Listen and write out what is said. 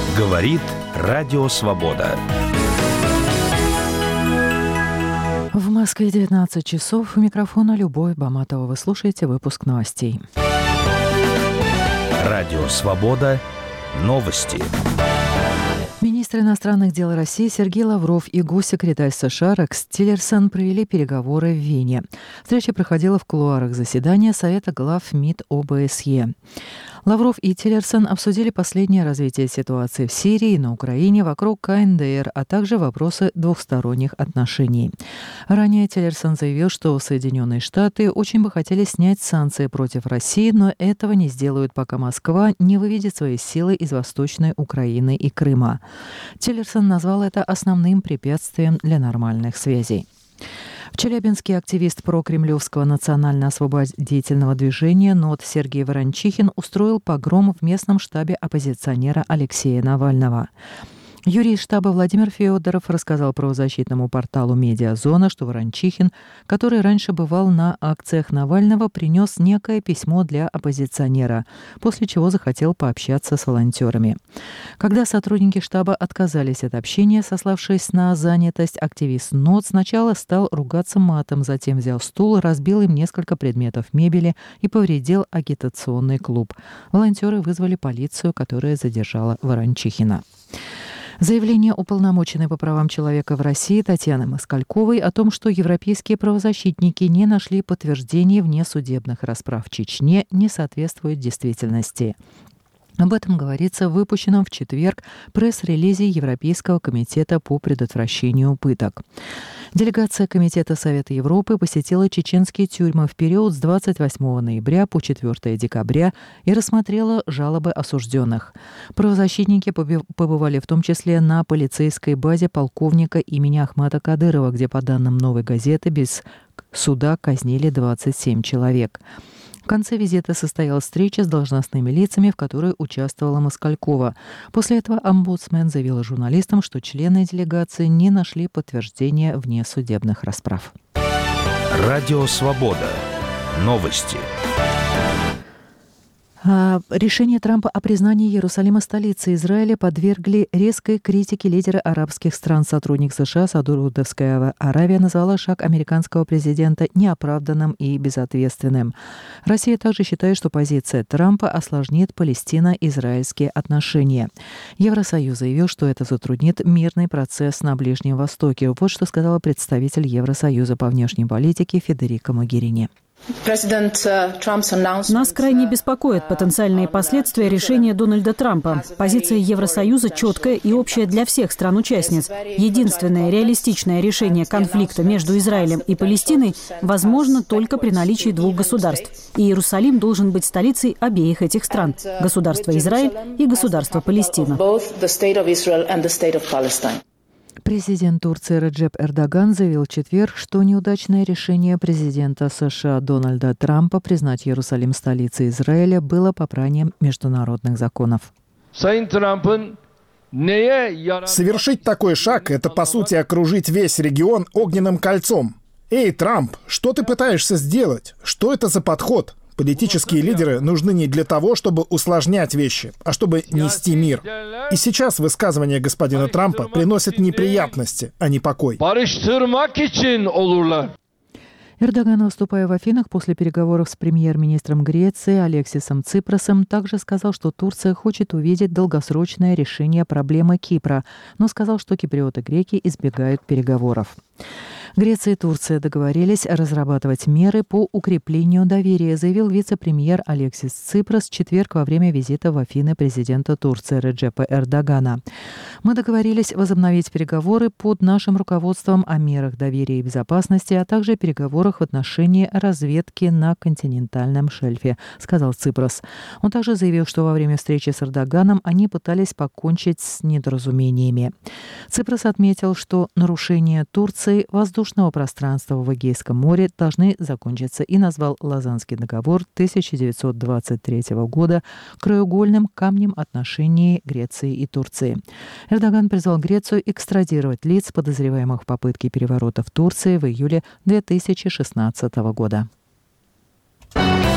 Говорит Радио Свобода. В Москве 19 часов. У микрофона Любовь Баматова. Вы слушаете выпуск новостей. Радио Свобода. Новости. Министр иностранных дел России Сергей Лавров и госсекретарь США Рекс Тиллерсон провели переговоры в Вене. Встреча проходила в кулуарах заседания Совета глав МИД ОБСЕ. Лавров и Тиллерсон обсудили последнее развитие ситуации в Сирии и на Украине вокруг КНДР, а также вопросы двухсторонних отношений. Ранее Тиллерсон заявил, что Соединенные Штаты очень бы хотели снять санкции против России, но этого не сделают, пока Москва не выведет свои силы из Восточной Украины и Крыма. Тиллерсон назвал это основным препятствием для нормальных связей. В Челябинске активист прокремлевского национально-освободительного движения НОТ Сергей Ворончихин устроил погром в местном штабе оппозиционера Алексея Навального. Юрист штаба Владимир Федоров рассказал правозащитному порталу «Медиазона», что Ворончихин, который раньше бывал на акциях Навального, принес некое письмо для оппозиционера, после чего захотел пообщаться с волонтерами. Когда сотрудники штаба отказались от общения, сославшись на занятость, активист НОТ сначала стал ругаться матом, затем взял стул, разбил им несколько предметов мебели и повредил агитационный клуб. Волонтеры вызвали полицию, которая задержала Ворончихина. Заявление уполномоченной по правам человека в России Татьяны Москальковой о том, что европейские правозащитники не нашли подтверждений внесудебных расправ в Чечне, не соответствует действительности. Об этом говорится в выпущенном в четверг пресс-релизе Европейского комитета по предотвращению пыток. Делегация Комитета Совета Европы посетила чеченские тюрьмы в период с 28 ноября по 4 декабря и рассмотрела жалобы осужденных. Правозащитники побывали в том числе на полицейской базе полковника имени Ахмата Кадырова, где, по данным «Новой газеты», без суда казнили 27 человек. В конце визита состоялась встреча с должностными лицами, в которой участвовала Москалькова. После этого омбудсмен заявила журналистам, что члены делегации не нашли подтверждения внесудебных расправ. Радио Свобода. Новости. Решение Трампа о признании Иерусалима столицей Израиля подвергли резкой критике лидеры арабских стран. Сотрудник США Саудовская Аравия назвала шаг американского президента неоправданным и безответственным. Россия также считает, что позиция Трампа осложнит палестино-израильские отношения. Евросоюз заявил, что это затруднит мирный процесс на Ближнем Востоке. Вот что сказала представитель Евросоюза по внешней политике Федерико Могерини. Нас крайне беспокоят потенциальные последствия решения Дональда Трампа. Позиция Евросоюза четкая и общая для всех стран-участниц. Единственное реалистичное решение конфликта между Израилем и Палестиной возможно только при наличии двух государств. И Иерусалим должен быть столицей обеих этих стран – государства Израиль и государства Палестина. Президент Турции Реджеп Эрдоган заявил в четверг, что неудачное решение президента США Дональда Трампа признать Иерусалим столицей Израиля было попранием международных законов. Совершить такой шаг – это, по сути, окружить весь регион огненным кольцом. Эй, Трамп, что ты пытаешься сделать? Что это за подход? Политические лидеры нужны не для того, чтобы усложнять вещи, а чтобы нести мир. И сейчас высказывания господина Трампа приносят неприятности, а не покой. Эрдоган, выступая в Афинах после переговоров с премьер-министром Греции Алексисом Ципросом, также сказал, что Турция хочет увидеть долгосрочное решение проблемы Кипра, но сказал, что киприоты-греки избегают переговоров. Греция и Турция договорились разрабатывать меры по укреплению доверия, заявил вице-премьер Алексис Ципрос в четверг во время визита в Афины президента Турции Реджепа Эрдогана. «Мы договорились возобновить переговоры под нашим руководством о мерах доверия и безопасности, а также переговорах в отношении разведки на континентальном шельфе», сказал Ципрос. Он также заявил, что во время встречи с Эрдоганом они пытались покончить с недоразумениями. Ципрос отметил, что нарушение Турции воздушного пространства в Эгейском море должны закончиться и назвал Лозаннский договор 1923 года краеугольным камнем отношений Греции и Турции. Эрдоган призвал Грецию экстрадировать лиц, подозреваемых в попытке переворота в Турции в июле 2016 года.